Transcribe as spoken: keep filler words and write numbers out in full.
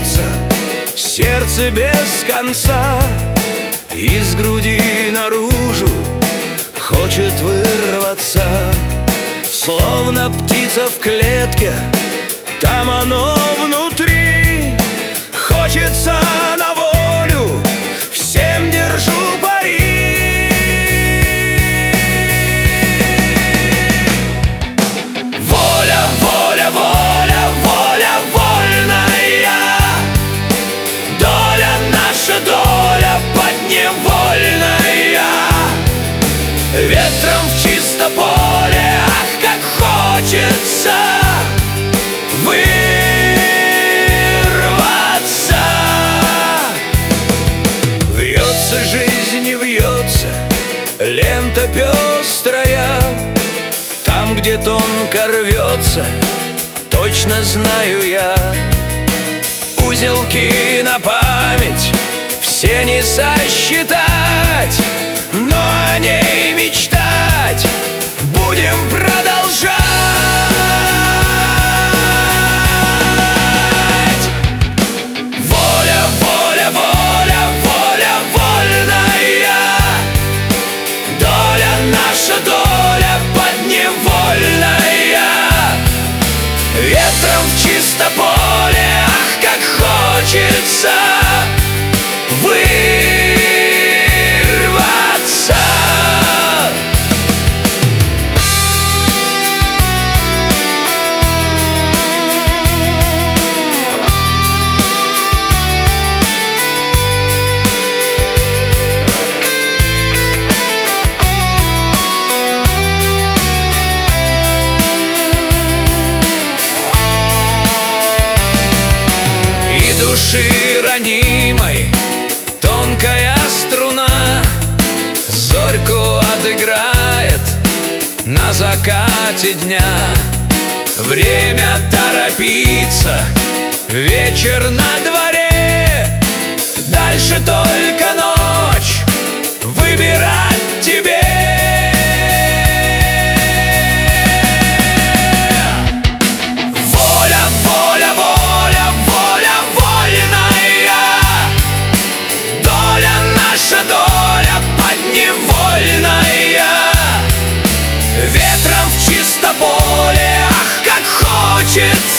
бьется сердце без конца, из груди наружу хочет вырваться, словно птица в клетке, там оно внутри. Хочется на волю, всем держу пари. Воля, воля, воля, воля, вольная. Доля, наша доля подневольная. Ветром в чисто поле, ах, как хочется вырваться. Вьется жизнь и вьется лента пестрая, там, где тонко рвется, точно знаю я. Узелки на память все не сосчитать, но о ней мечтать будем продолжать. Воля, воля, воля, воля, вольная. Доля, наша доля подневольная. Ветром в чисто поле, ах, как хочется вырваться. Души ранимой тонкая струна зорьку отыграет на закате дня. Время торопиться, вечер на дворе, дальше только ночь выбирать тебе. Ветром в чисто поле, ах, как хочется